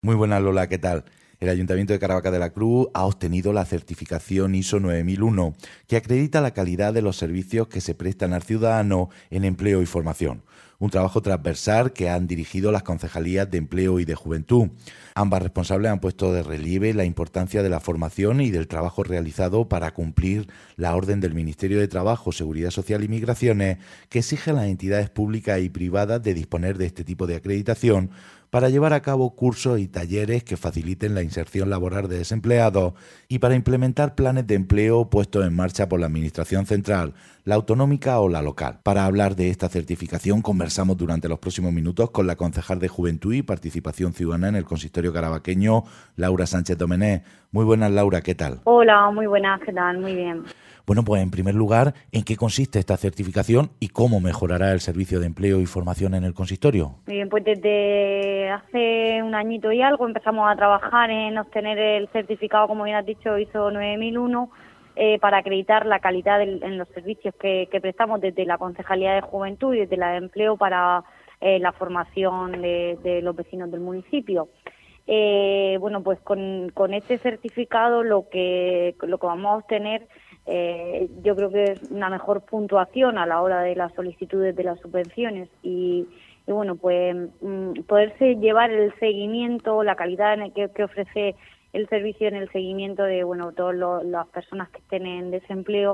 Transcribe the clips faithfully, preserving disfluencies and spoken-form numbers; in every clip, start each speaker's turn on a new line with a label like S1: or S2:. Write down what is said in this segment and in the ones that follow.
S1: Muy buenas, Lola, ¿qué tal? El Ayuntamiento de Caravaca de la Cruz ha obtenido la certificación ISO nueve mil uno, que acredita la calidad de los servicios que se prestan al ciudadano en empleo y formación. Un trabajo transversal que han dirigido las concejalías de Empleo y de Juventud. Ambas responsables han puesto de relieve la importancia de la formación y del trabajo realizado para cumplir la orden del Ministerio de Trabajo, Seguridad Social y Migraciones, que exige a las entidades públicas y privadas de disponer de este tipo de acreditación para llevar a cabo cursos y talleres que faciliten la inserción laboral de desempleados y para implementar planes de empleo puestos en marcha por la Administración central, la autonómica o la local. Para hablar de esta certificación conversamos durante los próximos minutos con la concejal de Juventud y Participación Ciudadana en el Consistorio Carabaqueño, Laura Sánchez Domenech. Muy buenas, Laura, ¿qué tal?
S2: Hola, muy buenas, ¿qué tal? Muy bien.
S1: Bueno, pues en primer lugar, ¿en qué consiste esta certificación y cómo mejorará el servicio de empleo y formación en el consistorio?
S2: Muy bien, pues desde hace un añito y algo empezamos a trabajar en obtener el certificado, como bien has dicho, ISO nueve mil uno, eh, para acreditar la calidad del, en los servicios que, que prestamos desde la Concejalía de Juventud y desde la de Empleo para eh, la formación de, de los vecinos del municipio. Eh, bueno, pues con, con este certificado lo que, lo que vamos a obtener Eh, yo creo que es una mejor puntuación a la hora de las solicitudes de las subvenciones y, y bueno, pues mm, poderse llevar el seguimiento, la calidad en el que, que ofrece el servicio en el seguimiento de, bueno, todas las personas que estén en desempleo,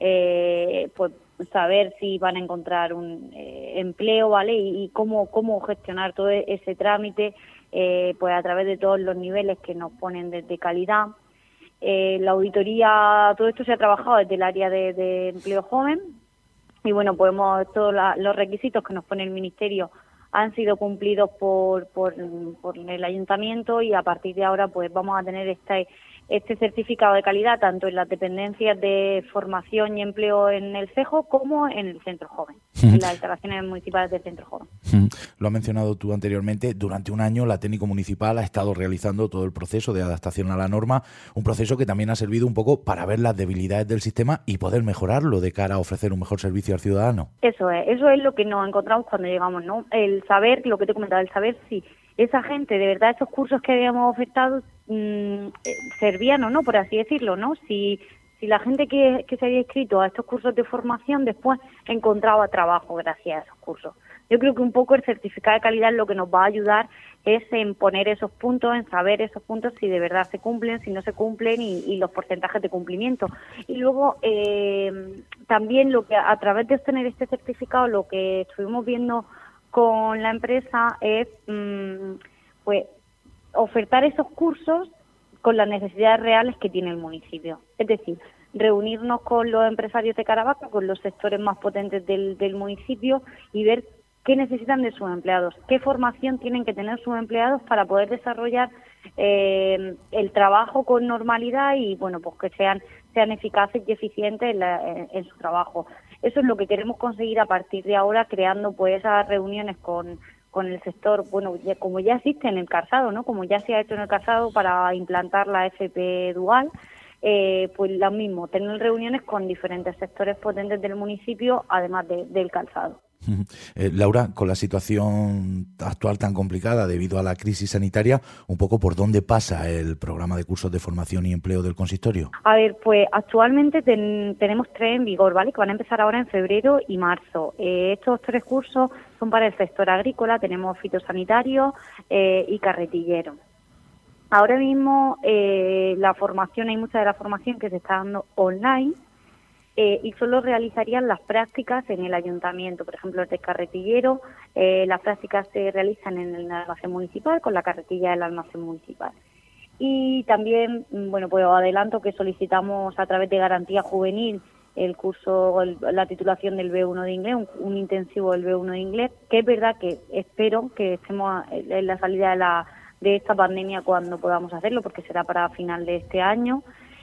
S2: eh, pues saber si van a encontrar un eh, empleo, ¿vale? Y, y cómo, cómo gestionar todo ese trámite, eh, pues a través de todos los niveles que nos ponen desde calidad. Eh, la auditoría, todo esto se ha trabajado desde el área de, de empleo joven y bueno, podemos todos la, los requisitos que nos pone el Ministerio han sido cumplidos por, por, por el Ayuntamiento y a partir de ahora pues vamos a tener este, este certificado de calidad tanto en las dependencias de formación y empleo en el CEJO como en el Centro Joven, en las instalaciones municipales del Centro Joven.
S1: Lo has mencionado tú anteriormente, durante un año la técnico municipal ha estado realizando todo el proceso de adaptación a la norma, un proceso que también ha servido un poco para ver las debilidades del sistema y poder mejorarlo de cara a ofrecer un mejor servicio al ciudadano.
S2: Eso es, eso es lo que nos encontramos cuando llegamos, ¿no? El saber, lo que te comentaba, el saber si esa gente, de verdad, esos cursos que habíamos ofertado mmm, servían o no, por así decirlo, ¿no? Si si la gente que, que se había inscrito a estos cursos de formación después encontraba trabajo gracias a esos cursos. Yo creo que un poco el certificado de calidad lo que nos va a ayudar es en poner esos puntos, en saber esos puntos si de verdad se cumplen, si no se cumplen y, y los porcentajes de cumplimiento. Y luego eh, también lo que a través de obtener este certificado lo que estuvimos viendo con la empresa es mmm, pues ofertar esos cursos con las necesidades reales que tiene el municipio. Es decir, reunirnos con los empresarios de Caravaca, con los sectores más potentes del, del municipio y ver qué necesitan de sus empleados, qué formación tienen que tener sus empleados para poder desarrollar eh, el trabajo con normalidad y bueno, pues que sean sean eficaces y eficientes en, la, en, en su trabajo. Eso es lo que queremos conseguir a partir de ahora, creando pues esas reuniones con con el sector, bueno, ya, como ya existe en el calzado, ¿no? Como ya se ha hecho en el calzado para implantar la F P dual, eh, pues lo mismo, tener reuniones con diferentes sectores potentes del municipio, además de, del calzado.
S1: Eh, Laura, con la situación actual tan complicada debido a la crisis sanitaria, un poco por dónde pasa el programa de cursos de formación y empleo del consistorio.
S2: A ver, pues actualmente ten, tenemos tres en vigor, ¿vale? Que van a empezar ahora en febrero y marzo. Eh, estos tres cursos son para el sector agrícola, tenemos fitosanitario eh, y carretillero. Ahora mismo eh, la formación, hay mucha de la formación que se está dando online. Eh, y solo realizarían las prácticas en el ayuntamiento. Por ejemplo, el de carretillero, eh, las prácticas se realizan en el almacén municipal con la carretilla del almacén municipal. Y también, bueno, pues adelanto que solicitamos a través de Garantía Juvenil el curso, el, la titulación del B uno de inglés, un, un intensivo del B uno de inglés, que es verdad que espero que estemos en la salida de, la, de esta pandemia cuando podamos hacerlo, porque será para final de este año.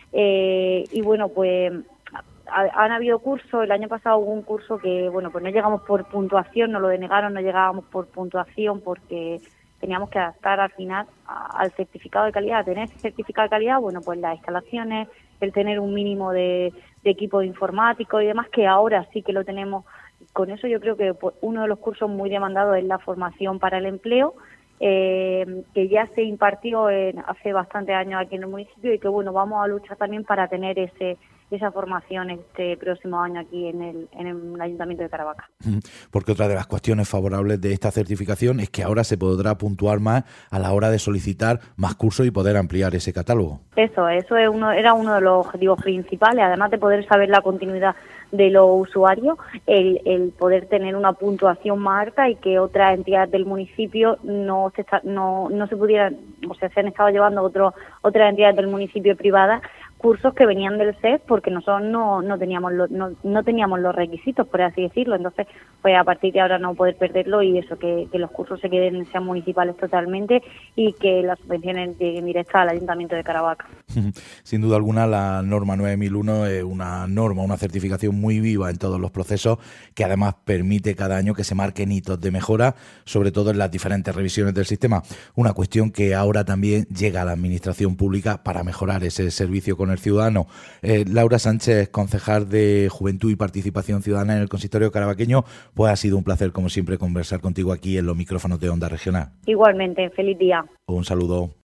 S2: Eh, y bueno, pues han habido cursos, el año pasado hubo un curso que, bueno, pues no llegamos por puntuación, nos lo denegaron, no llegábamos por puntuación porque teníamos que adaptar al final a, al certificado de calidad. Tener ese certificado de calidad, bueno, pues las instalaciones, el tener un mínimo de, de equipo informático y demás, que ahora sí que lo tenemos. Con eso yo creo que pues, uno de los cursos muy demandados es la formación para el empleo eh, que ya se impartió en, hace bastantes años aquí en el municipio y que, bueno, vamos a luchar también para tener ese esa formación este próximo año aquí en el, en el Ayuntamiento de Caravaca.
S1: Porque otra de las cuestiones favorables de esta certificación es que ahora se podrá puntuar más a la hora de solicitar más cursos y poder ampliar ese catálogo.
S2: Eso, eso es uno, era uno de los objetivos principales, además de poder saber la continuidad de los usuarios, el, el poder tener una puntuación más alta y que otras entidades del municipio no se está, no, no se pudieran, o sea, se han estado llevando otros otras entidades del municipio privadas cursos que venían del C E S porque nosotros no no teníamos lo, no, no teníamos los requisitos, por así decirlo. Entonces, pues a partir de ahora no poder perderlo y eso, que, que los cursos se queden, sean municipales totalmente y que las subvenciones lleguen directas al Ayuntamiento de Caravaca.
S1: Sin duda alguna, la norma nueve mil uno es una norma, una certificación muy viva en todos los procesos, que además permite cada año que se marquen hitos de mejora, sobre todo en las diferentes revisiones del sistema. Una cuestión que ahora también llega a la Administración Pública para mejorar ese servicio con el ciudadano. Eh, Laura Sánchez, concejal de Juventud y Participación Ciudadana en el Consistorio Caravaqueño, pues ha sido un placer, como siempre, conversar contigo aquí en los micrófonos de Onda Regional.
S2: Igualmente, feliz día.
S1: Un saludo.